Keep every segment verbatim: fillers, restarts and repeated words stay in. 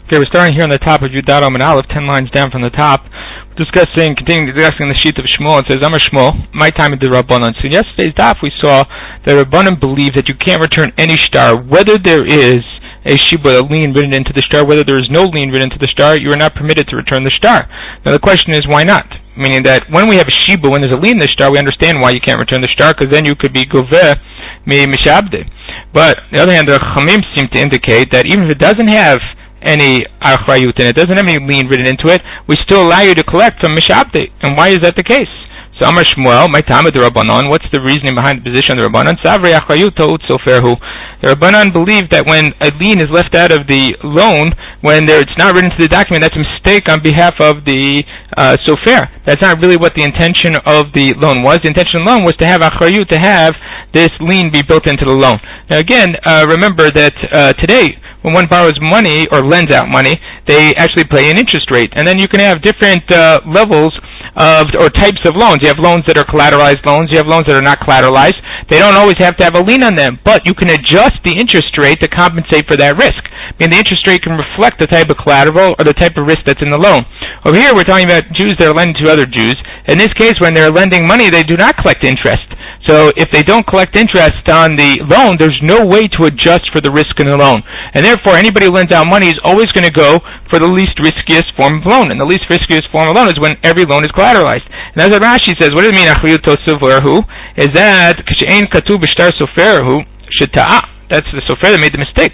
Okay, we're starting here on the top of Yudad Amud Aleph, ten lines down from the top, discussing, continuing discussing the sheet of Shmuel. It says, Amar Shmuel, my time of the Rabbanan. So in yesterday's daf we saw that Rabbanan believe that you can't return any star, whether there is a shibud, a lien written into the star, whether there is no lien written into the star, you are not permitted to return the star. Now the question is, why not? Meaning that when we have a shibud, when there's a lien in the star, we understand why you can't return the star, because then you could be goveh mi mishabde. But on the other hand, the Chamim seem to indicate that even if it doesn't have any achrayut in it, doesn't have any lien written into it, we still allow you to collect from mishabde. And why is that the case? So Amar Shmuel, my time of the Rabbanan, what's the reasoning behind the position of the Rabbanan? Savrei achrayut ta'ut soferhu. The Rabbanan believe that when a lien is left out of the loan, when there, it's not written into the document, that's a mistake on behalf of the uh, sofer. That's not really what the intention of the loan was. The intention of the loan was to have achrayut, to have this lien be built into the loan. Now again, uh, remember that uh, today, when one borrows money or lends out money, they actually pay an interest rate. And then you can have different uh, levels of, or types of loans. You have loans that are collateralized loans. You have loans that are not collateralized. They don't always have to have a lien on them, but you can adjust the interest rate to compensate for that risk. I mean, the interest rate can reflect the type of collateral or the type of risk that's in the loan. Over here, we're talking about Jews that are lending to other Jews. In this case, when they're lending money, they do not collect interest. So if they don't collect interest on the loan, there's no way to adjust for the risk in the loan. And therefore, anybody who lends out money is always going to go for the least riskiest form of loan. And the least riskiest form of loan is when every loan is collateralized. And that's what Rashi says. What does it mean, achrayut soferhu? Is that, k'she'ein katuv b'shtar soferhu, sheta'a. That's the sofer that made the mistake.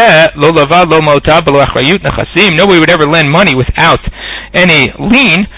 Nobody would ever lend money without any lien.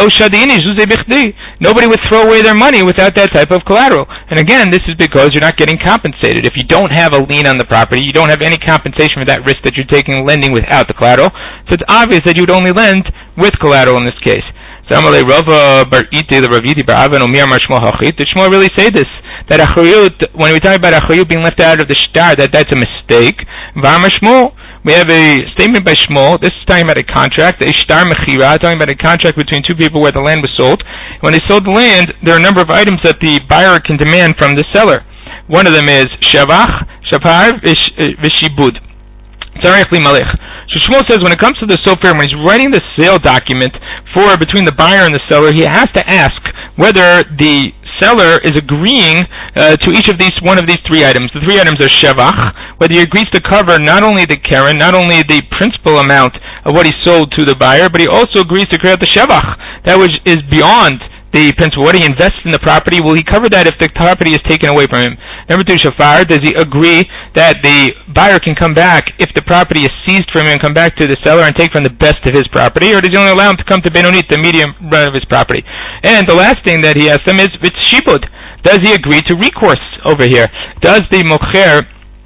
Nobody would throw away their money without that type of collateral. And again, this is because you're not getting compensated. If you don't have a lien on the property, you don't have any compensation for that risk that you're taking lending without the collateral. So it's obvious that you would only lend with collateral in this case. So Amalei Rava Bar Ite, the Raviti Bar Avan Omer Mar Shmuel Hachit. Did Shmuel really say this? That achrayut, when we talk about achrayut being left out of the shtar, that that's a mistake. V'amar Shmuel, we have a statement by Shmuel. This is talking about a contract, a shtar mechira, talking about a contract between two people where the land was sold. When they sold the land, there are a number of items that the buyer can demand from the seller. One of them is shavach, shapar, v'shibud. Tzarech li malech. So Shmuel says when it comes to the sofer, when he's writing the sale document for between the buyer and the seller, he has to ask whether the seller is agreeing uh, to each of these, one of these three items. The three items are shevach, whether he agrees to cover not only the keren, not only the principal amount of what he sold to the buyer, but he also agrees to create the shevach, that which is beyond the principal. What he invests in the property, will he cover that if the property is taken away from him? Number two, shafar, does he agree that the buyer can come back if the property is seized from him and come back to the seller and take from the best of his property, or does he only allow him to come to benonit, the medium run of his property? And the last thing that he asks him is shibud. Does he agree to recourse over here? Does the mocher,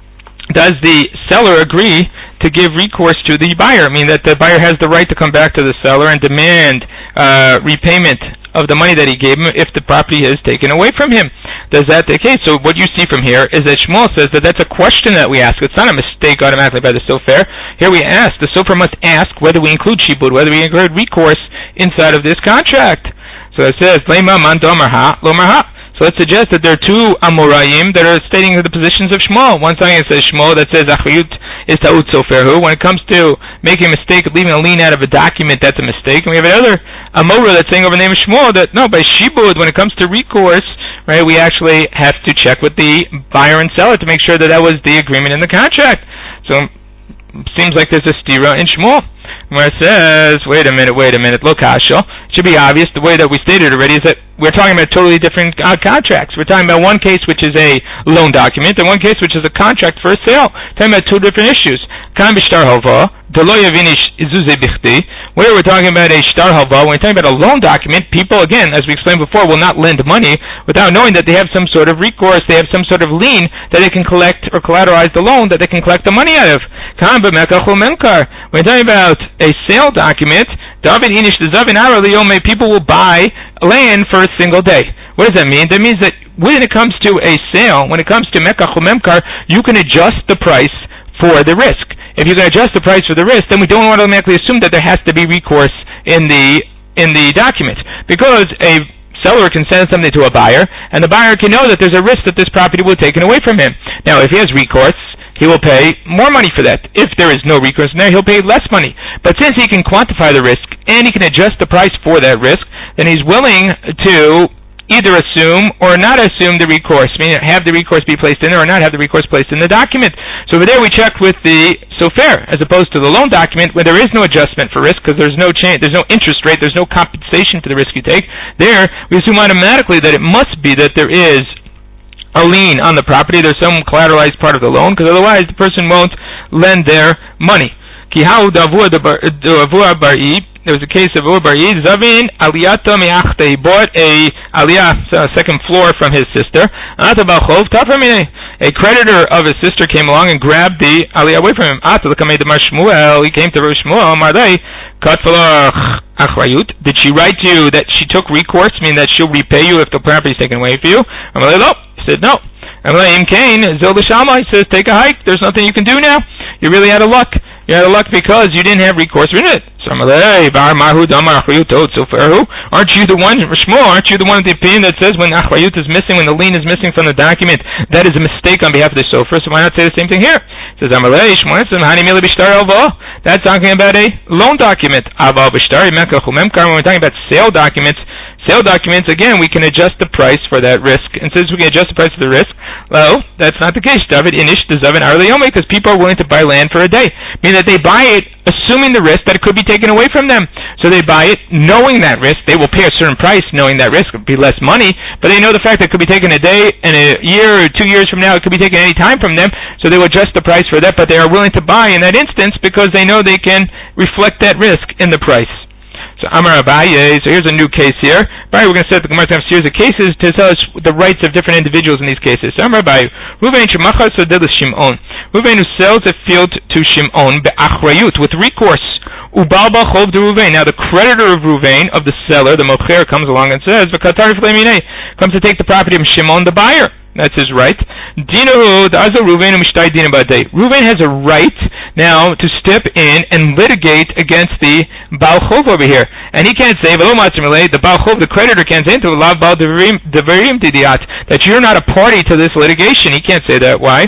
does the seller agree to give recourse to the buyer? I mean that the buyer has the right to come back to the seller and demand uh, repayment of the money that he gave him if the property is taken away from him. Does that the case? So what you see from here is that Shmuel says that that's a question that we ask. It's not a mistake automatically by the sofer. Here we ask, the sofer must ask whether we include shibud, whether we include recourse inside of this contract. So it says, Leima man domer ha, lomer ha. So let's suggest that there are two Amorayim that are stating the positions of Shmuel. One side says Shmuel that says achrayut is ta'ut soferhu. When it comes to making a mistake of leaving a lien out of a document, that's a mistake. And we have another Amora that's saying over the name of Shmuel that no, by shibud, when it comes to recourse, right, we actually have to check with the buyer and seller to make sure that that was the agreement in the contract. So it seems like there's a stira in Shmuel, where it says, wait a minute, wait a minute, look, Hasho, it should be obvious, the way that we stated already is that we're talking about totally different uh, contracts. We're talking about one case which is a loan document, and one case which is a contract for a sale. We're talking about two different issues. Kan b'shtar halva, delo yavinish izuze bichti. Where we're talking about a shtar halva, when we're talking about a loan document, people, again, as we explained before, will not lend money without knowing that they have some sort of recourse, they have some sort of lien that they can collect or collateralize the loan that they can collect the money out of. Kan b'mekach u'menkar. When we're talking about a sale document, David inish the zavin araliyome, people will buy land for a single day. What does that mean? That means that when it comes to a sale, when it comes to mekach u'memkar, you can adjust the price for the risk. If you can adjust the price for the risk, then we don't automatically assume that there has to be recourse in the in the document, because a seller can send something to a buyer, and the buyer can know that there's a risk that this property will be taken away from him. Now, if he has recourse, he will pay more money for that. If there is no recourse in there, he'll pay less money. But since he can quantify the risk and he can adjust the price for that risk, then he's willing to either assume or not assume the recourse, meaning have the recourse be placed in there or not have the recourse placed in the document. So over there we checked with the sofer, as opposed to the loan document where there is no adjustment for risk because there's no change, there's no interest rate, there's no compensation for the risk you take. There, we assume automatically that it must be that there is a lien on the property, there's some collateralized part of the loan, because otherwise the person won't lend their money. There was a case of Ur Bari Zavin Aliyata Me'achta. He bought a aliyah, a second floor from his sister. A creditor of his sister came along and grabbed the aliyah away from him. He came to Rosh Shmuel. Did she write to you that she took recourse, meaning that she'll repay you if the property is taken away from you? He said no. He says take a hike. There's nothing you can do now. You're really out of luck. You're out of luck because you didn't have recourse in it. Aren't you the one, Shmuel, aren't you the one with the opinion that says when achrayut is missing, when the lien is missing from the document, that is a mistake on behalf of the sofer? So why not say the same thing here? It says, that's talking about a loan document. When we're talking about sale documents, Sale documents, again, we can adjust the price for that risk. And since we can adjust the price of the risk, well, that's not the case. David inish dezaven arli yomei, because people are willing to buy land for a day. Meaning that they buy it assuming the risk that it could be taken away from them. So they buy it knowing that risk. They will pay a certain price knowing that risk would be less money, but they know the fact that it could be taken a day and a year or two years from now, it could be taken any time from them. So they will adjust the price for that, but they are willing to buy in that instance because they know they can reflect that risk in the price. So Amar Abaye, so here's a new case here. Right, we're going to set the Gemara to have series of cases to tell us the rights of different individuals in these cases. So Amar Abaye, Ruvain shemachar sodeh l'Shimon. Ruvain who sells a field to Shimon be'achrayut, with recourse. Ubal b'chov de Ruvain. Now the creditor of Ruvain, of the seller, the mocher, comes along and says, v'katar fleminei, comes to take the property of Shimon the buyer. That's his right. Dinahu da'azel Ruvain u'mishtay dina b'adei. Ruvain has a right now to step in and litigate against the Baal Chov over here. And he can't say, the Baal Chov, the creditor, can't say into Lav Baal Devarim Didiat, that you're not a party to this litigation. He can't say that. Why?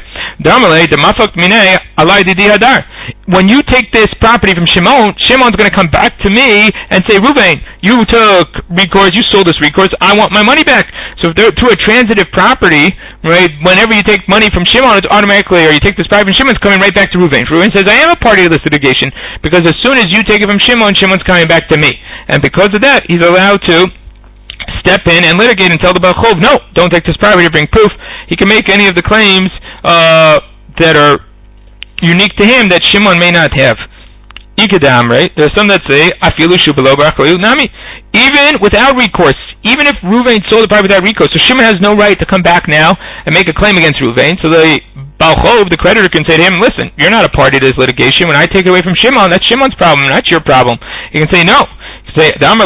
When you take this property from Shimon, Shimon's going to come back to me and say, Ruvain, you took recourse, you sold this recourse, I want my money back. So if they're to a transitive property, right, whenever you take money from Shimon, it's automatically, or you take this property from Shimon, it's coming right back to Ruvain. Ruvain says, I am a party to this litigation, because as soon as you take it from Shimon, Shimon's coming back to me. And because of that, he's allowed to step in and litigate and tell the Baal Chov, no, don't take this property to bring proof. He can make any of the claims uh, that are unique to him that Shimon may not have. Ikadam, right? There are some that say, Afilu shubalo b'achrayut nami. Even without recourse, even if Ruvain sold the property without recourse, so Shimon has no right to come back now and make a claim against Ruvain. So the Baal Chov, the creditor, can say to him, listen, you're not a party to this litigation. When I take it away from Shimon, that's Shimon's problem, not your problem. He can say, no. Say, I don't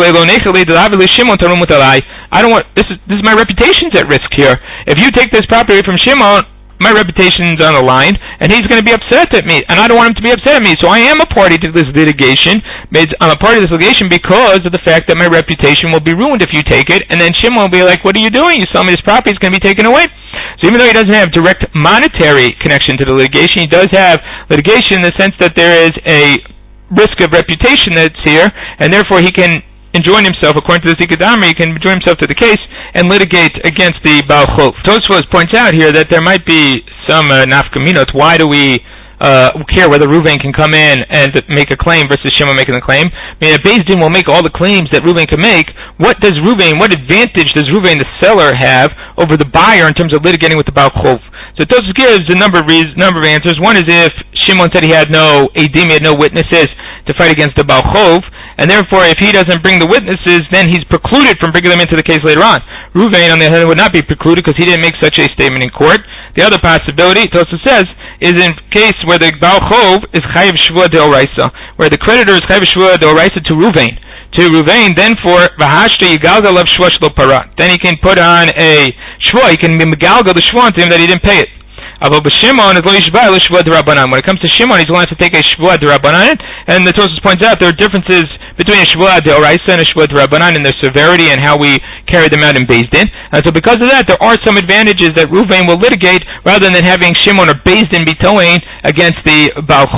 want, this is, this is my reputation's at risk here. If you take this property from Shimon, my reputation's on the line, and he's going to be upset at me, and I don't want him to be upset at me. So I am a party to this litigation. I'm a party to this litigation because of the fact that my reputation will be ruined if you take it, and then Shimon will be like, what are you doing? You sell me this property, it's going to be taken away. So even though he doesn't have direct monetary connection to the litigation, he does have litigation in the sense that there is a risk of reputation that's here, and therefore he can enjoin himself, according to the Zikadamri, he can enjoin himself to the case and litigate against the Baal Chov. Tosfos points out here that there might be some uh, nafkaminot. Why do we uh, care whether Ruvain can come in and make a claim versus Shimon making the claim? I mean, a Beis Din will make all the claims that Ruvain can make. What does Ruvain, what advantage does Ruvain, the seller, have over the buyer in terms of litigating with the Baal Chov? So Tosfos gives a number of reasons, number of answers. One is if Shimon said he had no edim, he had no witnesses to fight against the Baal Chov, and therefore if he doesn't bring the witnesses, then he's precluded from bringing them into the case later on. Ruvain, on the other hand, would not be precluded because he didn't make such a statement in court. The other possibility, Tosfos says, is in case where the Baal Chov is chayiv shvua deoraisa, where the creditor is chayiv shvua deoraisa to Ruvain. To Ruvain, then for v'hashta yigalgal of shvua shlo para. Then he can put on a shvua, he can megalgal the shvua to him that he didn't pay it. When it comes to Shimon, he's going to have to take a shvua d'Rabbanan, and the Tosfos points out there are differences between a shvua d'Oraisa and a shvua d'Rabbanan in their severity and how we carry them out in Beis Din. And so because of that, there are some advantages that Ruvain will litigate rather than having Shimon or Beis Din be towing against the Baal Chov.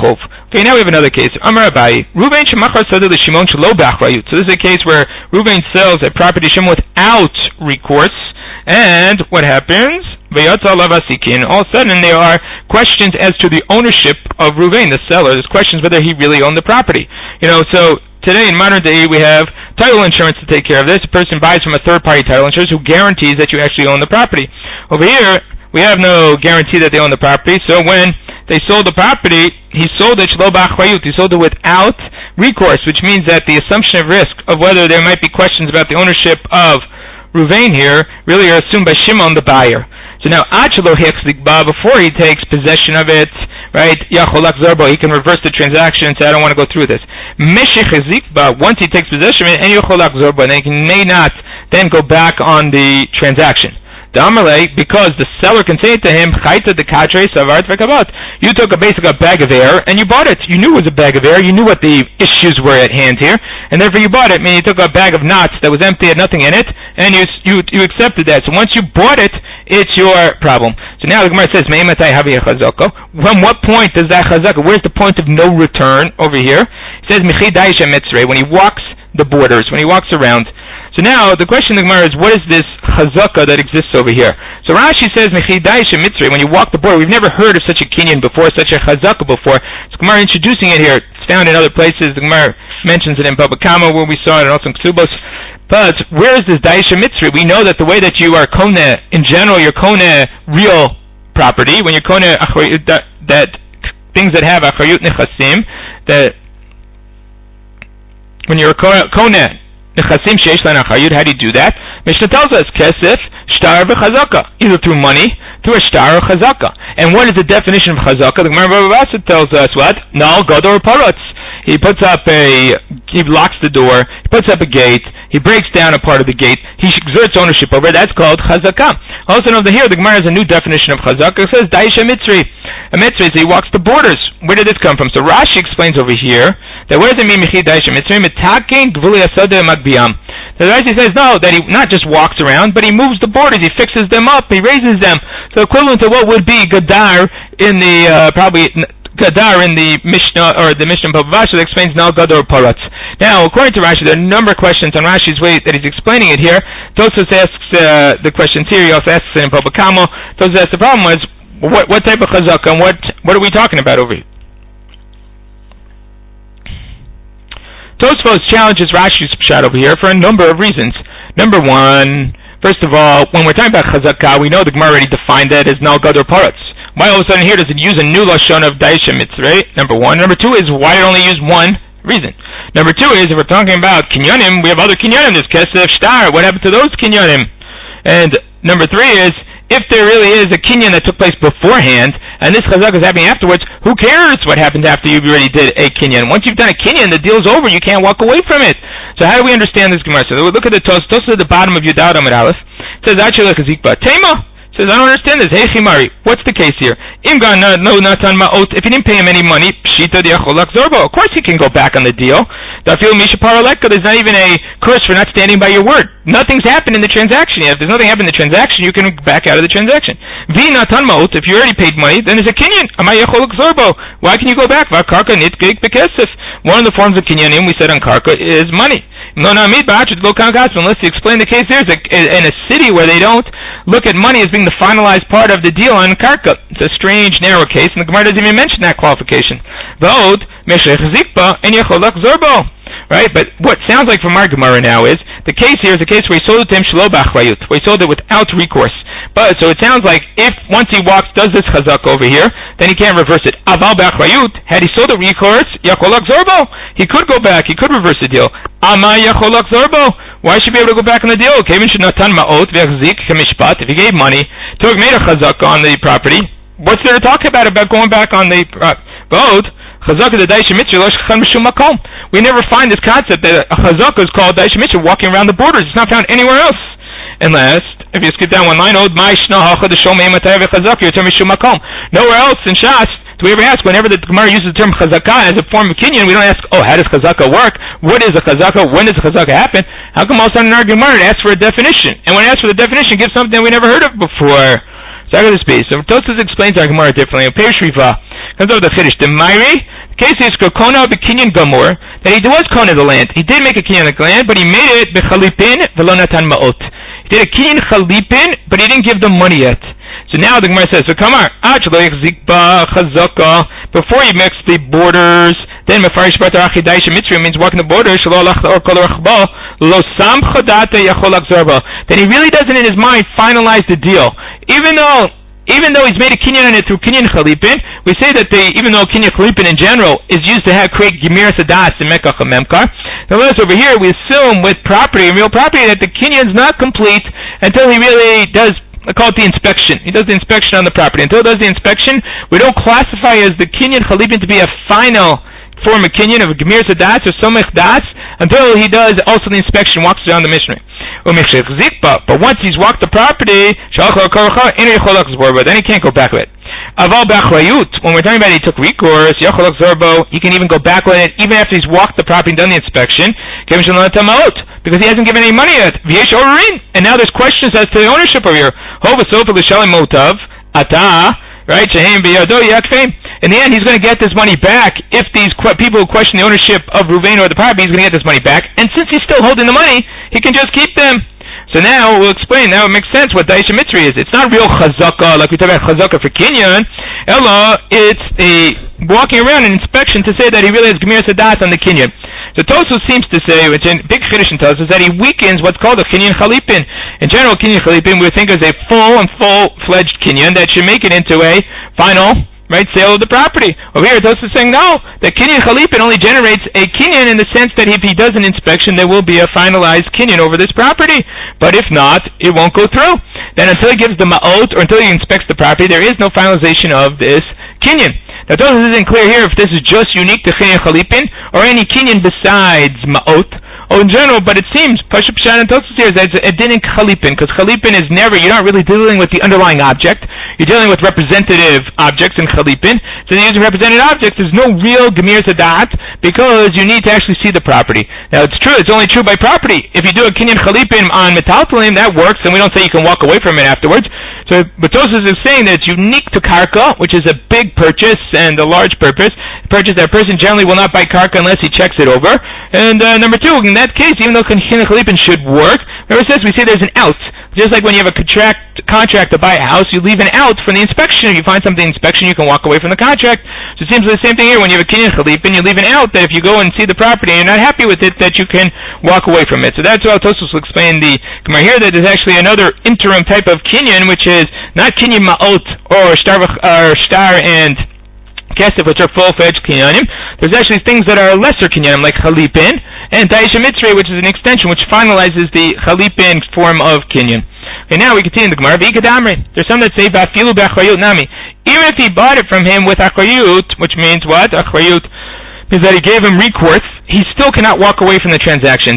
Okay, now we have another case. Amar Abaye, Ruvain shemachar sada l'Shimon shelo b'achrayut. So this is a case where Ruvain sells a property to Shimon without recourse, and what happens? V'yatza alav asikin. All of a sudden, there are questions as to the ownership of Ruvain, the seller. There's questions whether he really owned the property. You know, so today in modern day we have title insurance to take care of this. A person buys from a third-party title insurance who guarantees that you actually own the property. Over here, we have no guarantee that they own the property, so when they sold the property, he sold it shelo b'achrayut. He sold it without recourse, which means that the assumption of risk of whether there might be questions about the ownership of Ruvain here really are assumed by Shimon, the buyer. So now, achelo hechzikba, before he takes possession of it, right, yacholak zorbo, he can reverse the transaction and say, I don't want to go through this. Meshech hezikba, once he takes possession of it, and yacholak zorbo, then he may not then go back on the transaction. The Amalei, because the seller can say to him, Chayta de kadre savart v'kabat. You took a basic a bag of air and you bought it. You knew it was a bag of air. You knew what the issues were at hand here, and therefore you bought it. I mean, you took a bag of knots that was empty, had nothing in it, and you you you accepted that. So once you bought it, it's your problem. So now the Gemara says, Me'ematai havi chazaka. From what point does that chazaka? Where's the point of no return over here? It says Michi Daisha Mitzrei, when he walks the borders, when he walks around. So now the question of the Gemara is, what is this chazaka that exists over here? So Rashi says, Mechidai Shemitzrei, when you walk the border, we've never heard of such a kinyan before, such a chazaka before. So Gemara introducing it here. It's found in other places. The Gemara mentions it in Baba Kama where we saw it, and also in Ksubos. But where is this Daisha Mitzrei? We know that the way that you are kone, in general, you're kone real property. When you're kone that, that things that have achrayut nechasim, that when you're kone nechasim sheish lan achrayut, how do you do that? Mishnah tells us kesef shtar v'chazaka, either through money, through a shtar or chazaka. And what is the definition of chazaka? The Gemara Baba Basra tells us what? Nal gadol parutz. He puts up a, he locks the door, he puts up a gate, he breaks down a part of the gate, he exerts ownership over it. That's called chazaka. Also over here, the Gemara has a new definition of chazaka. It says daisha mitzri. A mitzri is he walks the borders. Where did this come from? So Rashi explains over here that what does it mean michi daisha mitzri? Mitakin gvuli asada magbiyam. So Rashi says no, that he not just walks around, but he moves the borders, he fixes them up, he raises them. So equivalent to what would be gadar in the uh, probably. Gadar in the Mishnah, or the Mishnah Baba Basra that explains Nal Gador Paratz. Now, according to Rashi, there are a number of questions on Rashi's way that he's explaining it here. Tosfos asks uh, the questions here, he also asks it in Baba Kama. Tosfos asks the problem was, what, what type of chazaka, and what, what are we talking about over here? Tosfos challenges Rashi's shot over here for a number of reasons. Number one, first of all, when we're talking about chazaka, we know the Gemara already defined that as Nal Gador Paratz. Why all of a sudden here does it use a new lashon of daisha mitzrei? Number one. Number two is why it only use one reason. Number two is if we're talking about kinyanim, we have other kinyanim. There's kesef shtar. What happened to those kinyanim? And number three is if there really is a kinyan that took place beforehand and this chazak is happening afterwards, who cares what happens after you already did a kinyan? Once you've done a kinyan, the deal's over. You can't walk away from it. So how do we understand this Gemara? So we look at the Tos. Tos at the bottom of Yudad Amud Aleph. It says Achilek Zikba Tema. Says, I don't understand this. Hey, Chimari, what's the case here? Imgan no natan ma'ot. If he didn't pay him any money, pshita diacholak zorbo. Of course he can go back on the deal. Dafil misha paraleka. There's not even a curse for not standing by your word. Nothing's happened in the transaction yet. If there's nothing happened in the transaction, you can back out of the transaction. Vi natan ma'ot. If you already paid money, then there's a kinyan. Amay yacholak zorbo. Why can you go back? Vakarka nitgig bekesef. One of the forms of kinyanim we said on karka is money. No, no, unless you explain the case there, in a city where they don't look at money as being the finalized part of the deal on karka. It's a strange, narrow case, and the Gemara doesn't even mention that qualification. V'od, meshech zikba, and yacholak zorbo. Right? But what sounds like from our Gemara now is, the case here is a case where he sold it to him shelo b'achrayut, where he sold it without recourse. But, so it sounds like if once he walks, does this chazak over here, then he can't reverse it. Aval b'achrayut, had he sold it recourse, yacholak zorbo, he could go back, he could reverse the deal. Ama yacholak zorbo, why should he be able to go back on the deal? If he gave money, took made a chazak on the property, what's there to talk about about going back on the road? We never find this concept that a chazaka is called daisha mitzvah, walking around the borders. It's not found anywhere else. And last, if you skip down one line, nowhere else in Shas do we ever ask, whenever the Gemara uses the term chazaka as a form of kinyan, we don't ask, oh, how does chazaka work? What is a chazaka? When does a chazaka happen? How come all of a sudden in our Gemara it asks for a definition? And when it asks for the definition, it gives something we never heard of before. So how could this be? So Tosfos explains our Gemara differently. Peirush Riva, Comes over the Chiddush. The Mairi, the case is Kona b'kinyan gamur, that he was Kona the land. He did make a kinyan of the land, but he made it b'chalipin v'lo natan ma'ot. He did a kinyan chalipin, but he didn't give them money yet. So now the Gemara says, so come on, before you mix the borders, then mefarish b'tar achidaisha mitzri means walking the border, shelo alach or kol rachba, lo sam chodata yachol akzarba. Then he really doesn't in his mind finalize the deal. Even though Even though he's made a kinyan on it through kinyan chalipin, we say that they, even though kinyan chalipin in general is used to have create gemiras hadas and mekach and memkar, nonetheless over here we assume with property, real property, that the kinyan's not complete until he really does, I call it the inspection. He does the inspection on the property. Until he does the inspection, we don't classify as the kinyan chalipin to be a final form of kinyan of gemiras hadas or somech das until he does also the inspection, walks around the mishnah. But once he's walked the property, then he can't go back with it. When we're talking about he took recourse, he can even go back with it even after he's walked the property and done the inspection, because he hasn't given any money yet. And now there's questions as to the ownership of your right? In the end, he's going to get this money back. If these que- people who question the ownership of Ruvain or the property, he's going to get this money back. And since he's still holding the money, he can just keep them. So now we'll explain. Now it makes sense what Daisha Mitzri is. It's not real chazaka like we talk about chazaka for Kinyan. Ella, it's a walking around an inspection to say that he really has Gemir Sadat on the Kinyan. So Tosu seems to say, which in Big Chiddush tells us, that he weakens what's called a Kinyan Chalipin. In general, Kinyan Chalipin we would think is a full and full-fledged Kinyan that should make it into a final, right, sale of the property. Over here, Tosu is saying, no, the Kinyan Chalipin only generates a Kinyan in the sense that if he does an inspection, there will be a finalized Kinyan over this property. But if not, it won't go through. Then until he gives the Ma'ot, or until he inspects the property, there is no finalization of this Kinyan. Now, Tosu isn't clear here if this is just unique to Kinyan Chalipin, or any Kinyan besides Ma'ot, or in general, but it seems, Pashup Shan and Tosus here, that it's a din in Chalipin, because Chalipin is never, you're not really dealing with the underlying object, you're dealing with representative objects in Chalipin, so the using representative objects, there's no real Gemir Sadat, because you need to actually see the property. Now, it's true, it's only true by property. If you do a Kinyan Chalipin on Metaltalim, that works, and we don't say you can walk away from it afterwards. So, but Tosus is saying that it's unique to Karka, which is a big purchase and a large purpose, purchase that a person generally will not buy Karka unless he checks it over. And uh, number two, in that case, even though Kinyan Chalipin should work, remember it says we say there's an out. Just like when you have a contract contract to buy a house, you leave an out for the inspection. If you find something in inspection, you can walk away from the contract. So it seems the same thing here. When you have a Kinyan Chalipin, you leave an out that if you go and see the property and you're not happy with it, that you can walk away from it. So that's how Tosus will explain the Gemara here, that there's actually another interim type of Kinyan, which is not Kinyan Ma'ot or Star, or star and Kesef, which are full-fledged Kinyanim. There's actually things that are lesser Kinyanim, like Chalipin, and Daisha Mitzri, which is an extension, which finalizes the Chalipin form of Kinyan. Okay, now we continue the Gemara. There's some that say, Vafilu b'achrayut nami. Even if he bought it from him with achrayut, which means what? Achrayut means that he gave him recourse, he still cannot walk away from the transaction.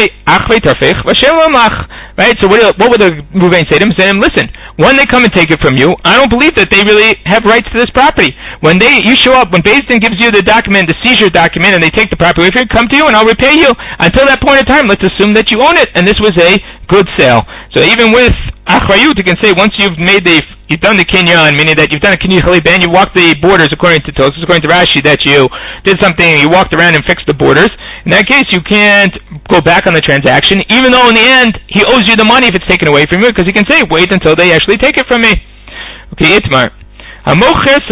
Right? So what, what would the Ruvain say to him? Say to him, listen, when they come and take it from you, I don't believe that they really have rights to this property. When they, you show up, when Beis Din gives you the document, the seizure document, and they take the property, if you come to you and I'll repay you. Until that point in time, let's assume that you own it, and this was a good sale. So even with achrayut, you can say once you've made the, you've done the kinyan, meaning that you've done a kinyan chalipin, you walked the borders according to Tosus, according to Rashi, that you did something, you walked around and fixed the borders. In that case, you can't go back on the transaction, even though in the end, he owes you the money if it's taken away from you, because he can say, wait until they actually take it from me. Okay, Itmar. Alright,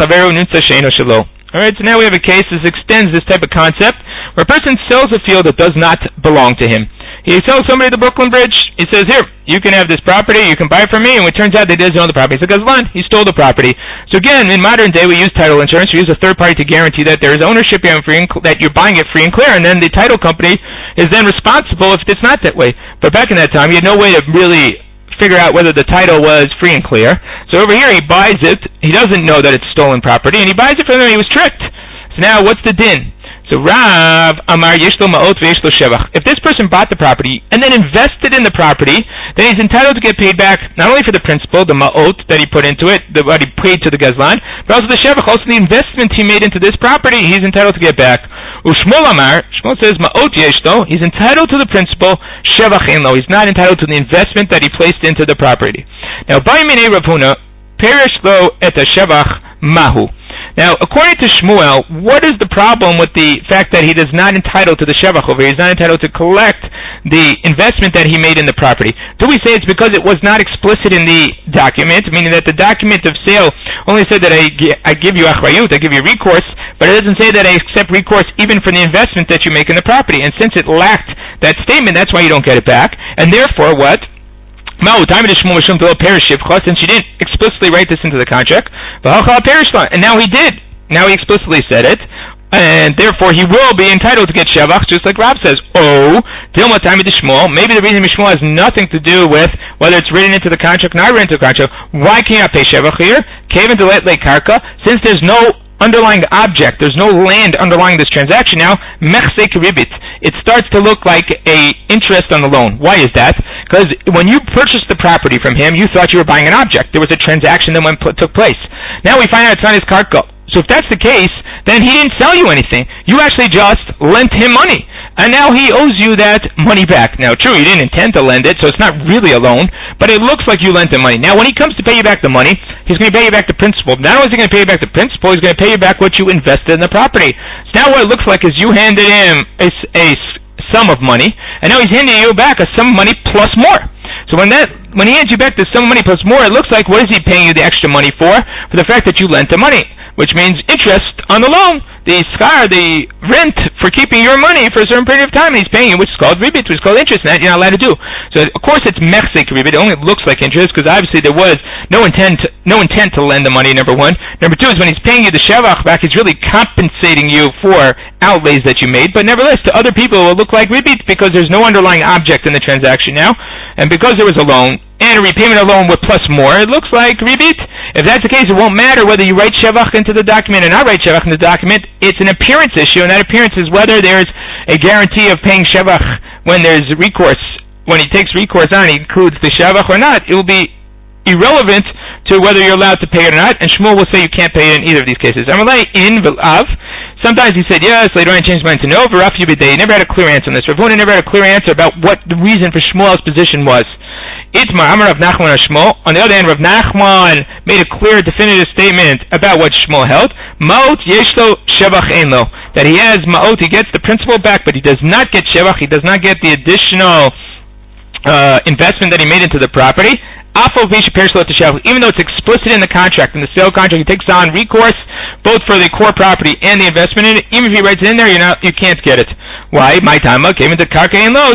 so now we have a case that extends this type of concept, where a person sells a field that does not belong to him. He sells somebody the Brooklyn Bridge. He says, here, you can have this property, you can buy it from me, and it turns out that he doesn't own the property. He says, Gazlan, he stole the property. So again, in modern day, we use title insurance. We use a third party to guarantee that there is ownership here and free and cl- that you're buying it free and clear, and then the title company is then responsible if it's not that way. But back in that time, you had no way to really figure out whether the title was free and clear. So over here, he buys it. He doesn't know that it's stolen property, and he buys it from them. He was tricked. So now, what's the din? So Rav Amar Yeshlo Ma'ot V'Yeshlo Shevach. If this person bought the property and then invested in the property, then he's entitled to get paid back not only for the principal, the Ma'ot that he put into it, the, what he paid to the Gazlan, but also the Shevach, also the investment he made into this property, he's entitled to get back. Ushmol Amar, Shmol says Ma'ot Yeshlo, he's entitled to the principal, Shevach Einlo, he's not entitled to the investment that he placed into the property. Now, Ba'imine Rav Huna, Perish Lo Et HaShevach Mahu. Now, according to Shmuel, what is the problem with the fact that he is not entitled to the shevach over here? He's not entitled to collect the investment that he made in the property. Do we say it's because it was not explicit in the document, meaning that the document of sale only said that I, I give you achrayut, I give you recourse, but it doesn't say that I accept recourse even for the investment that you make in the property. And since it lacked that statement, that's why you don't get it back. And therefore, what? Since you didn't explicitly write this into the contract, and now he did. Now he explicitly said it, and therefore he will be entitled to get shevach, just like Rav says. Oh, maybe the reason Mishmuel has nothing to do with whether it's written into the contract or not written into the contract. Why can't I pay shevach here? Since there's no underlying object, there's no land underlying this transaction now, mechsek ribit. It starts to look like a interest on the loan. Why is that? Because when you purchased the property from him, you thought you were buying an object. There was a transaction that went, took place. Now we find out it's not his karka. So if that's the case, then he didn't sell you anything. You actually just lent him money. And now he owes you that money back. Now, true, you didn't intend to lend it, so it's not really a loan, but it looks like you lent him money. Now, when he comes to pay you back the money, he's going to pay you back the principal. Not only is he going to pay you back the principal, he's going to pay you back what you invested in the property. So now what it looks like is you handed him a, a sum of money, and now he's handing you back a sum of money plus more. So when that when he hands you back the sum of money plus more, it looks like, what is he paying you the extra money for? For the fact that you lent the money, which means interest on the loan. The schar, the rent for keeping your money for a certain period of time, and he's paying you, which is called ribit, which is called interest, and that you're not allowed to do. So, of course, it's mechsek ribit. It only looks like interest, because obviously there was no intent, no intent to lend the money, number one. Number two is when he's paying you the shevach back, he's really compensating you for outlays that you made, but nevertheless, to other people, it will look like ribit, because there's no underlying object in the transaction now, and because there was a loan, and a repayment of loan with plus more, it looks like ribit. If that's the case, it won't matter whether you write shevach into the document or not write shevach into the document. It's an appearance issue, and that appearance is whether there's a guarantee of paying shevach when there's recourse. When he takes recourse on, he includes the shevach or not. It will be irrelevant to whether you're allowed to pay it or not, and Shmuel will say you can't pay it in either of these cases. Amalei in V'lav. Sometimes he said yes, later on he changed his mind to no. V'raf Yubidei. He never had a clear answer on this. Rav Huna never had a clear answer about what the reason for Shmuel's position was. Itmar Amar Rav Nachman Shmuel. On the other hand, Rav Nachman made a clear, definitive statement about what Shmuel held. Ma'ot yeshlo shevach einlo. That he has ma'ot, he gets the principal back, but he does not get shevach. He does not get the additional uh, investment that he made into the property. Even though it's explicit in the contract, in the sale contract, he takes on recourse both for the core property and the investment in it. Even if he writes it in there, you're not, you can't get it. Why? My time came into karka and lo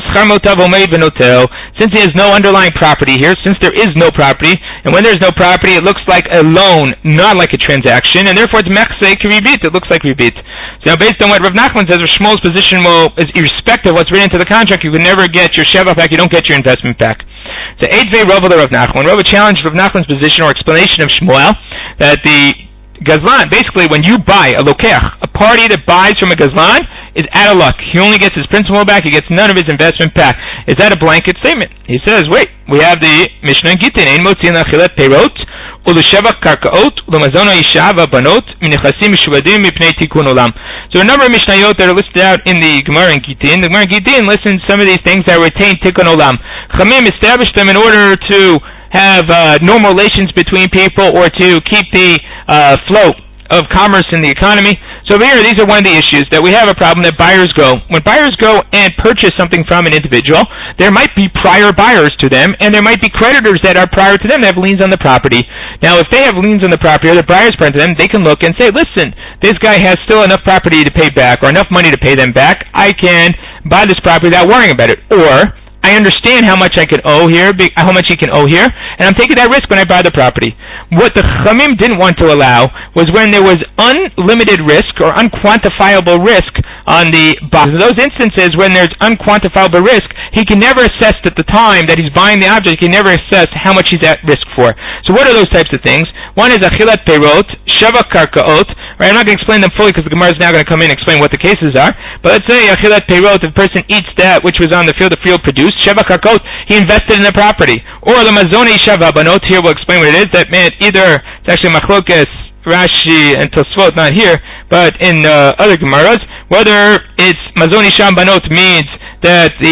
since he has no underlying property here, since there is no property, and when there's no property, it looks like a loan, not like a transaction, and therefore it's mechsek ribit. It looks like ribit. So now, based on what Rav Nachman says, Rav Shmuel's position will, is irrespective of what's written into the contract, you can never get your shevach back. You don't get your investment back. So Eidvei Rava Rav Nachman. Rava challenged Rav Nachman's position or explanation of Shmuel that the Gazlan, basically when you buy a lokeach, a party that buys from a Gazlan is out of luck. He only gets his principal back, he gets none of his investment back. Is that a blanket statement? He says, wait, we have the Mishnah in Gittin, Ein motzin achilat peirot, u'l'shevach karkaot, u'l'mazon ha'isha v'banot, minichasim mishuvadim mipnei tikun olam. So a number of Mishnayot that are listed out in the Gemara in Gittin. The Gemara in Gittin lists some of these things that retain tikun olam. Chamim established them in order to have uh, normal relations between people or to keep the uh, flow of commerce in the economy. So over here, these are one of the issues that we have a problem that buyers go. When buyers go and purchase something from an individual, there might be prior buyers to them, and there might be creditors that are prior to them that have liens on the property. Now, if they have liens on the property or the buyers prior to them, they can look and say, listen, this guy has still enough property to pay back or enough money to pay them back. I can buy this property without worrying about it. Or I understand how much I can owe here, how much he can owe here, and I'm taking that risk when I buy the property. What the Chamim didn't want to allow was when there was unlimited risk or unquantifiable risk on the box. In those instances when there's unquantifiable risk, he can never assess at the time that he's buying the object, he can never assess how much he's at risk for. So what are those types of things? One is achilat peirot, shevach karkaot. Right, I'm not going to explain them fully because the Gemara is now going to come in and explain what the cases are. But let's say achilat peirot, if a person eats that which was on the field, the field produced, shevach karkaot, he invested in the property. Or the mazoni shava banot, here we'll explain what it is. That meant either, it's actually machlokes, Rashi, and Tosfot, not here, but in uh, other Gemaras, whether it's mazoni sham banot means that the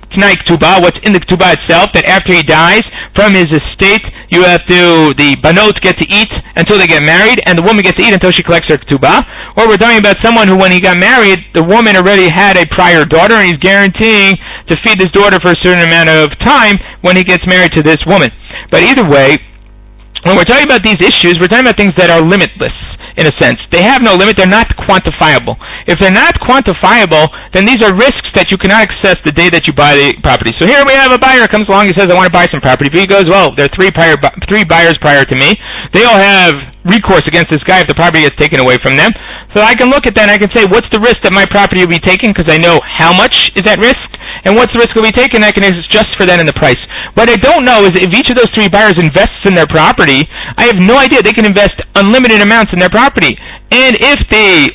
Tonight Ketubah, what's in the Ketubah itself, that after he dies, from his estate, you have to, the Banot get to eat until they get married, and the woman gets to eat until she collects her Ketubah. Or we're talking about someone who, when he got married, the woman already had a prior daughter, and he's guaranteeing to feed this daughter for a certain amount of time when he gets married to this woman. But either way, when we're talking about these issues, we're talking about things that are limitless, in a sense. They have no limit, they're not quantifiable. If they're not quantifiable, then these are risks that you cannot access the day that you buy the property. So here we have a buyer comes along, he says, I want to buy some property. But he goes, well, there are three, prior, three buyers prior to me. They all have recourse against this guy if the property gets taken away from them. So I can look at that and I can say, what's the risk that my property will be taken, because I know how much is at risk, and what's the risk will be taken, I can adjust for that in the price. What I don't know is if each of those three buyers invests in their property, I have no idea. They can invest unlimited amounts in their property. And if the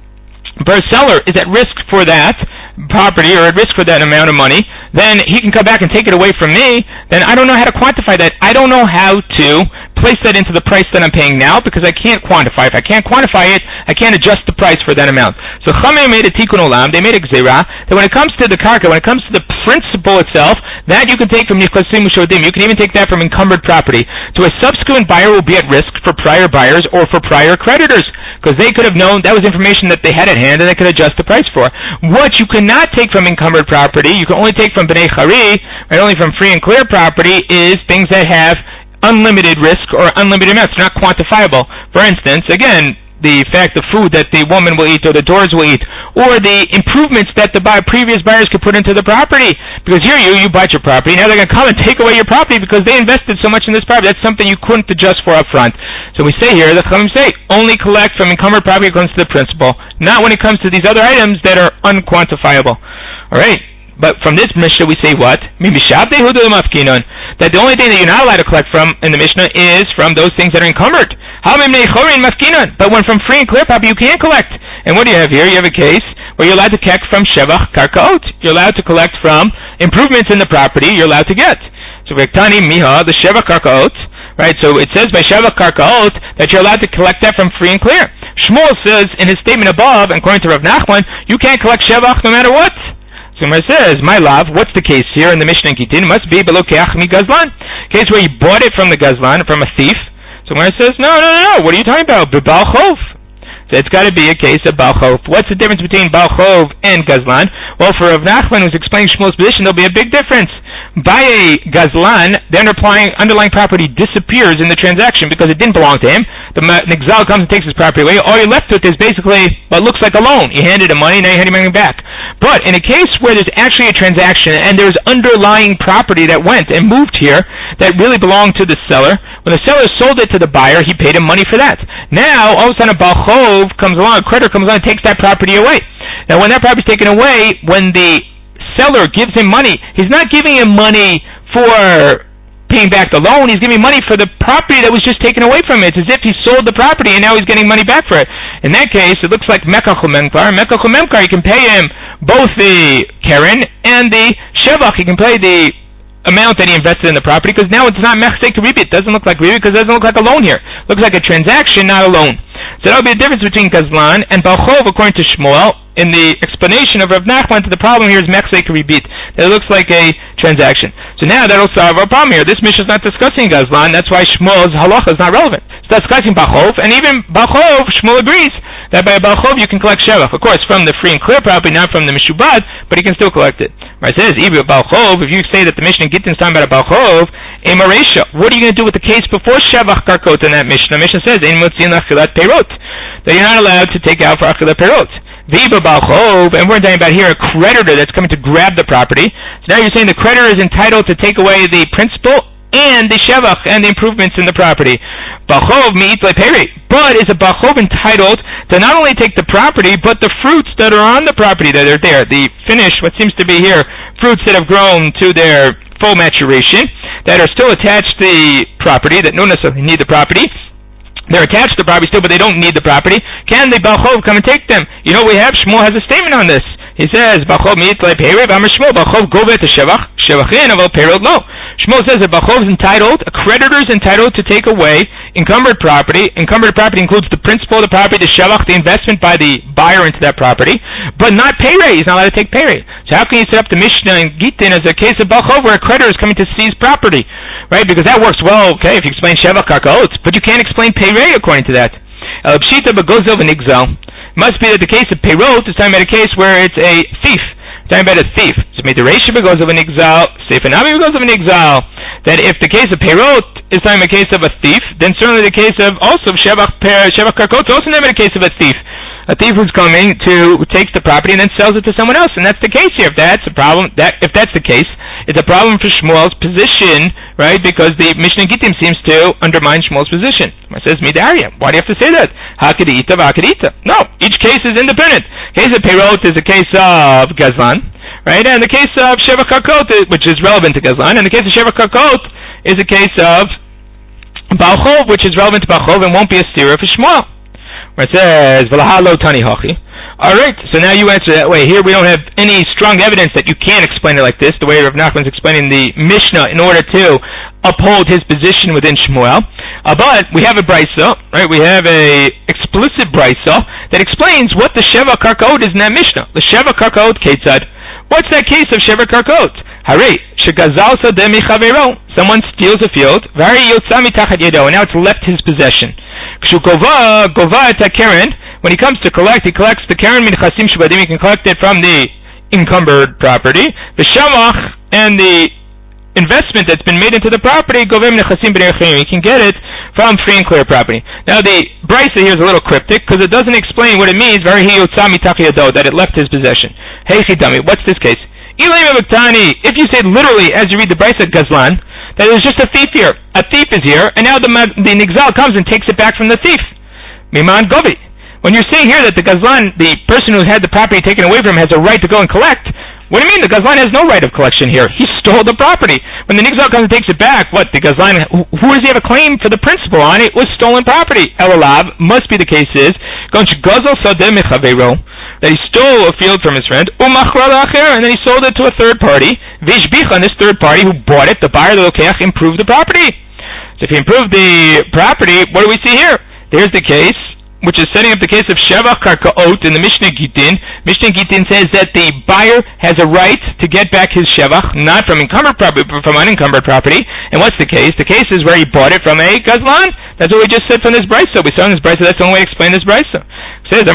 seller is at risk for that property or at risk for that amount of money, then he can come back and take it away from me. Then I don't know how to quantify that. I don't know how to place that into the price that I'm paying now, because I can't quantify. If I can't quantify it, I can't adjust the price for that amount. So Chachamim made a tikkun olam, they made a gzeira, that when it comes to the karka, when it comes to the principle itself, that you can take from nichlasim ushodim. You can even take that from encumbered property. So a subsequent buyer will be at risk for prior buyers or for prior creditors, because they could have known that was information that they had at hand and they could adjust the price for. What you cannot take from encumbered property, you can only take from bnei chari, and only from free and clear property, is things that have unlimited risk or unlimited amounts, not quantifiable. For instance, again, the fact of food that the woman will eat or the doors will eat, or the improvements that the buy, previous buyers could put into the property. Because here you, you bought your property, now they're going to come and take away your property because they invested so much in this property. That's something you couldn't adjust for up front. So we say here, the Chachamim say, only collect from encumbered property according to the principle, not when it comes to these other items that are unquantifiable. Alright? But from this Mishnah we say what? That the only thing that you're not allowed to collect from in the Mishnah is from those things that are encumbered. But when from free and clear property you can't collect. And what do you have here? You have a case where you're allowed to collect from shevach karkaot. You're allowed to collect from improvements in the property you're allowed to get. So Vektani Miha, the shevach karkaot, right? So it says by shevach karkaot that you're allowed to collect that from free and clear. Shmuel says in his statement above, and according to Rav Nachman, you can't collect shevach no matter what. So Gemara says, my love, what's the case here in the Mishnah in Gitin? Must be below keach mi gazlan. Case where you bought it from the gazlan, from a thief. So Gemara says, no, no, no, no, what are you talking about? B'bal chov. So it's got to be a case of Baal Chov. What's the difference between Baal Chov and Gazlan? Well, for Rav Nachman, who's explaining Shmuel's position, there'll be a big difference. By a Gazlan, the underlying, underlying property disappears in the transaction because it didn't belong to him. The Nixal comes and takes his property away. All you're left with is basically what looks like a loan. You handed him money, now you hand him money back. But in a case where there's actually a transaction and there's underlying property that went and moved here that really belonged to the seller, when the seller sold it to the buyer, he paid him money for that. Now, all of a sudden, a Baal Chov comes along, a creditor comes along and takes that property away. Now, when that property is taken away, when the seller gives him money, he's not giving him money for paying back the loan, he's giving money for the property that was just taken away from him. It's as if he sold the property and now he's getting money back for it. In that case, it looks like Mekach u'Memkar. Mekach u'Memkar, you can pay him both the Karen and the Shevach. You can pay the amount that he invested in the property, because now it's not Mechsek Ribit. It doesn't look like Ribit because it doesn't look like a loan here. It looks like a transaction, not a loan. So that would be the difference between Gazlan and Baal Chov, according to Shmuel. In the explanation of Rav Nachman, to the problem here is Mechsek Ribit. That it looks like a transaction. So now that'll solve our problem here. This Mishnah is not discussing Gazlan. That's why Shmuel's halacha is not relevant. It's discussing Baal Chov, and even Baal Chov, Shmuel agrees that by Baal Chov you can collect Shevach. Of course, from the free and clear property, not from the Mishubad, but he can still collect it. Right? It says, even Baal Chov, if you say that the Mishnah Gittin is talking about a Baal Chov, a Maresha, what are you going to do with the case before Shevach Karkot in that Mishnah? The Mishnah says, Ein Motzin Achilat Perot, that you're not allowed to take out for Achilat Perot. Viva Baal Chov, and we're talking about here a creditor that's coming to grab the property. So now you're saying the creditor is entitled to take away the principal and the shevach and the improvements in the property. Baal Chov mi'it le'peri, but is a Baal Chov entitled to not only take the property, but the fruits that are on the property that are there. The finished, what seems to be here, fruits that have grown to their full maturation, that are still attached to the property, that don't necessarily need the property. They're attached to the property still, but they don't need the property. Can the Baal Chov come and take them? You know, we have, Shmuel has a statement on this. He says, Baal Chov mi'it le'peri, v'amar Shmuel, Baal Chov govet shevach, shevachin, aval perot lo. Shmuel says that Baal Chov is entitled, a creditor is entitled to take away encumbered property. Encumbered property includes the principal of the property, the shevach, the investment by the buyer into that property, but not pere. He's not allowed to take pere. So how can you set up the Mishnah in Gittin as a case of Balchov where a creditor is coming to seize property? Right? Because that works well, okay, if you explain Sheva Karkaot, but you can't explain Peirei according to that. El Pshita Bagozov and Igzal. Must be that the case of Peirot is talking about a case where it's a thief. It's talking about a thief. So Meteresha Bagozov and Igzal, Seifanavi Bagozov and Igzal. That if the case of Peirot is talking about a case of a thief, then certainly the case of also Sheva Karkaot is also not a case of a thief. A thief who's coming to takes the property and then sells it to someone else, and that's the case here. If that's a problem, that if that's the case, it's a problem for Shmuel's position, right? Because the Mishnah Gittim seems to undermine Shmuel's position. It says Midaria. Why do you have to say that? Hakadita v'hakadita. No, each case is independent. The case of Peirot is a case of Gazlan, right? And the case of Sheva Karkot, which is relevant to Gazlan, and the case of Sheva Karkot is a case of Balchov, which is relevant to Balchov and won't be a stira for Shmuel. Where it says, V'lahalo tani hachi. Alright, so now you answer that way. Here we don't have any strong evidence that you can't explain it like this, the way Rav Nachman's explaining the Mishnah in order to uphold his position within Shmuel. Uh, but we have a brisa, right? We have a explicit brisa that explains what the Sheva Karkaot is in that Mishnah. The Sheva Karkaot Ketzad. What's that case of Sheva Karkaot? Hare, shegazal sadeh michavero. Someone steals a field, v'hare yotza mitachat yedo, and now it's left his possession. Kshukova gova et keren. When he comes to collect, he collects the keren min chasim shabadim. He can collect it from the encumbered property. The shamach and the investment that's been made into the property, govem min chasim b'nei chayim. He can get it from free and clear property. Now the brisa here is a little cryptic because it doesn't explain what it means. V'hare yotza mitachat yedo, that it left his possession. Hey chidami, what's this case? If you say literally, as you read the brisa Gazlan, that there's just a thief here. A thief is here, and now the, the Nigzal comes and takes it back from the thief. Miman Govi. When you're saying here that the Gazlan, the person who had the property taken away from him, has a right to go and collect, what do you mean? The Gazlan has no right of collection here. He stole the property. When the Nigzal comes and takes it back, what? The Gazlan, who, who does he have a claim for the principal on? It was stolen property. Elalav, must be the case is, that he stole a field from his friend, and then he sold it to a third party. Vishbicha, and this third party who bought it, the buyer, the lokeach, improved the property. So if he improved the property, what do we see here? There's the case, which is setting up the case of Sheva Karkaot in the Mishnah Gittin. Mishnah Gittin says that the buyer has a right to get back his Shevach, not from encumbered property, but from unencumbered property. And what's the case? The case is where he bought it from a Gazlan. That's what we just said from this brisa. We saw in this brisa, that's the only way to explain this brisa. It says,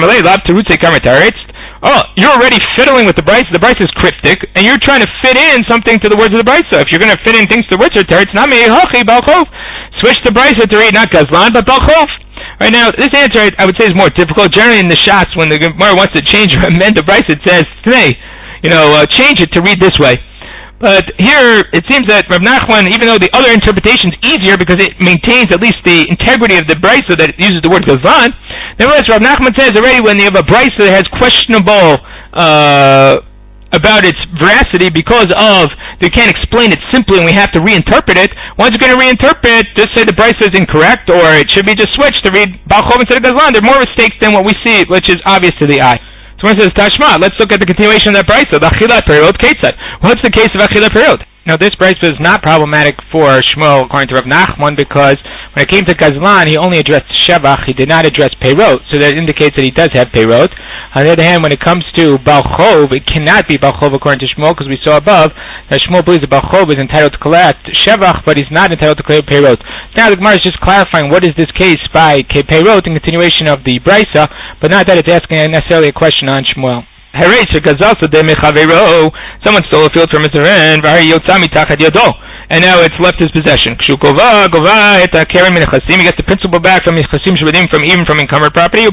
oh, you're already fiddling with the brisa. The brisa is cryptic, and you're trying to fit in something to the words of the brisa. If you're going to fit in things to the words of the it's not me, hachi, balchov. Switch the brisa to read not Gazlan, but balchov. Right now, this answer, I would say, is more difficult. Generally in the shots, when the Gemara wants to change or amend the brisa, it says, hey, you know, uh, change it to read this way. But here, it seems that Rav Nachman, even though the other interpretation is easier because it maintains at least the integrity of the brisa that it uses the word Gazlan, nevertheless, Rav Nachman says already when you have a brisa that has questionable uh, about its veracity because of they can't explain it simply and we have to reinterpret it, one's going to reinterpret, just say the brisa is incorrect, or it should be just switched to read Balchov instead of Gazlan. There are more mistakes than what we see, which is obvious to the eye. So when it says Tashma, let's look at the continuation of that brisa, the Achilat Perot Ketzad. What's the case of Achilat Perot? Now this brisa is not problematic for Shmuel according to Rav Nachman because when it came to Gazlan, he only addressed Shevach, he did not address Perot, so that indicates that he does have Perot. On the other hand, when it comes to Balchov, it cannot be Balchov according to Shmuel because we saw above that Shmuel believes that Balchov is entitled to collect Shevach, but he's not entitled to collect Perot. Now the Gemara is just clarifying what is this case by Perot in continuation of the brisa, but not that it's asking necessarily a question on Shmuel. Someone stole a field from his friend, and now it's left his possession. He gets the principal back from from even from encumbered property.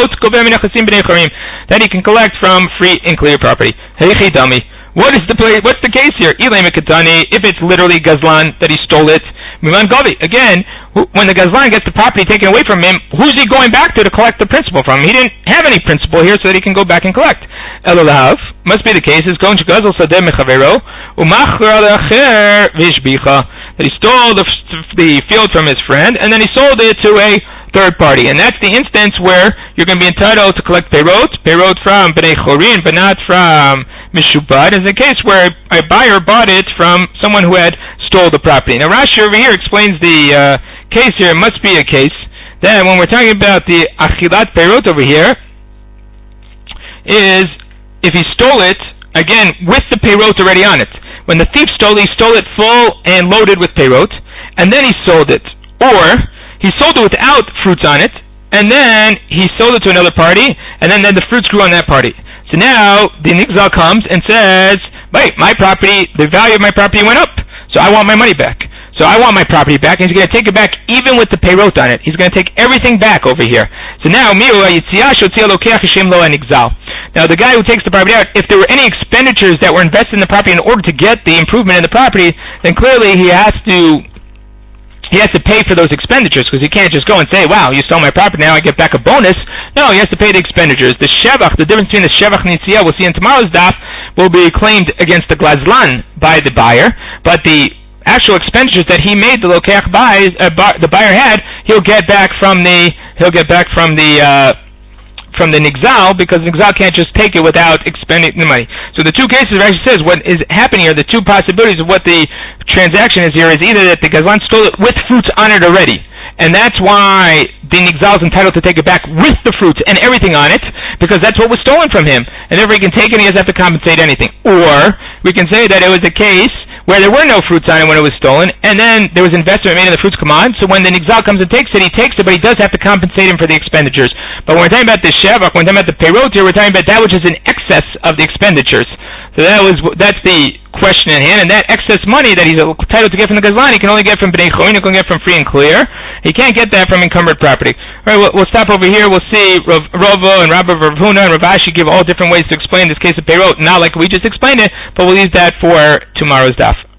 That he can collect from free and clear property. What is the play? What's the case here? If it's literally Gazlan that he stole it, again, when the Gazlan gets the property taken away from him, who's he going back to to collect the principal from? He didn't have any principal here so that he can go back and collect. Elulav, must be the case, is going to Gazal Sadeh Mechavero, Umachra Le'acher Vishbicha, that he stole the, the field from his friend, and then he sold it to a third party. And that's the instance where you're going to be entitled to collect Perot, Perot from Bnei Chorin, but not from Mishubad, is a case where a buyer bought it from someone who had stole the property. Now Rashi over here explains the uh, case here. It must be a case that when we're talking about the Achilat Perot over here, is if he stole it again, with the peirot already on it. When the thief stole it, he stole it full and loaded with peirot, and then he sold it. Or, he sold it without fruits on it, and then he sold it to another party, and then, then the fruits grew on that party. So now, the nigzal comes and says, wait, my property, the value of my property went up, so I want my money back. So I want my property back, and he's going to take it back even with the peirot on it. He's going to take everything back over here. So now, now the guy who takes the property out, if there were any expenditures that were invested in the property in order to get the improvement in the property, then clearly he has to he has to pay for those expenditures, because he can't just go and say, wow, you stole my property, now I get back a bonus. No, he has to pay the expenditures. The shevach, the difference between the shevach and the yitziyah, we'll see in tomorrow's daf, will be claimed against the glazlan by the buyer, but the actual expenditures that he made, the lokeach buys, uh, bu- the buyer had, he'll get back from the he'll get back from the uh, from the nigzal, because nigzal can't just take it without expending the money. So the two cases, Rashi says, what is happening here, the two possibilities of what the transaction is here is either that the gazlan stole it with fruits on it already, and that's why the nigzal is entitled to take it back with the fruits and everything on it, because that's what was stolen from him, and therefore he can take it and he doesn't have to compensate anything. Or we can say that it was a case where there were no fruits on it when it was stolen, and then there was investment made in the fruits come on, so when the nigzal comes and takes it, he takes it, but he does have to compensate him for the expenditures. But when we're talking about the shevach, when we're talking about the peirot here, we're talking about that which is in excess of the expenditures. So that was that's the question in hand, and that excess money that he's entitled to get from the gazlan, he can only get from bnei chorin, he can get from free and clear. He can't get that from encumbered property. All right, we'll, we'll stop over here. We'll see Rav, Rava and Rabbi Rav Huna and Rav Ashi give all different ways to explain this case of peirot, not like we just explained it, but we'll leave that for tomorrow's daf.